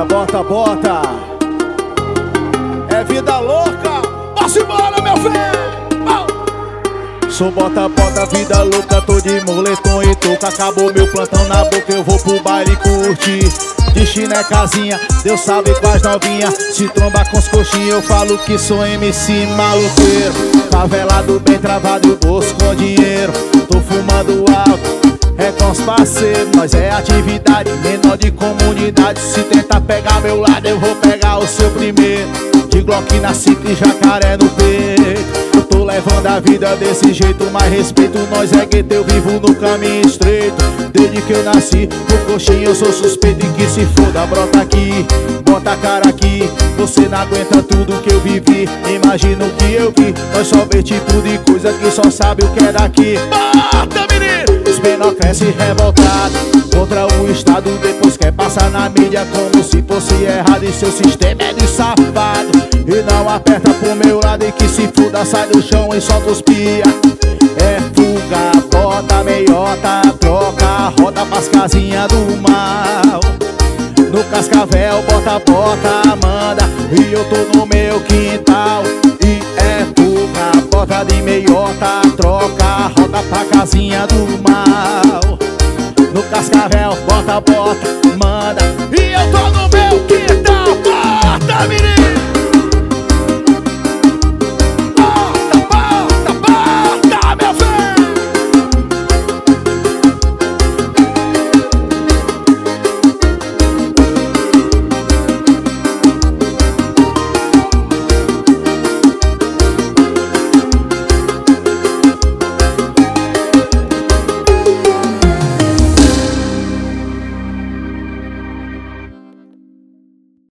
bota, bota. É vida louca. Posso ir embora, meu filho? Sou bota, bota, vida louca. Tô de moletom e touca. Acabou meu plantão na boca, eu vou pro baile curtir. De chinecazinha, Deus sabe quais novinha. Se tromba com os coxinhos, eu falo que sou MC maloqueiro. Favelado bem travado, bolso com dinheiro. Tô fumando alto, é com os parceiros. Nós é atividade, menor de comunidade. Se tentar pegar meu lado, eu vou pegar o seu primeiro. De Glock na cinta e jacaré no peito. Eu tô levando a vida desse jeito, mas respeito. Nós é gueto, eu vivo no caminho estreito. Desde que eu nasci, no coxinho eu sou suspeito. E que se foda, brota aqui, bota a cara aqui. Você não aguenta tudo que eu vivi, imagina o que eu vi. Nós só vê tipo de coisa que só sabe o que é daqui. Bota, menino! Os menor cresce revoltado contra o Estado, depois quer passar na mídia como se fosse errado. E seu sistema é de safado. E não aperta pro meu lado e que se fuda, sai do chão e solta os pia. É fuga, bota, meiota, troca, roda pras casinhas do mal. No Cascavel, bota, bota, manda, e eu tô no meu quintal. E é fuga, bota de meiota, troca, roda pra casinha do mal. No Cascavel, bota, bota, manda, e eu tô no meu quintal. Bota, menino!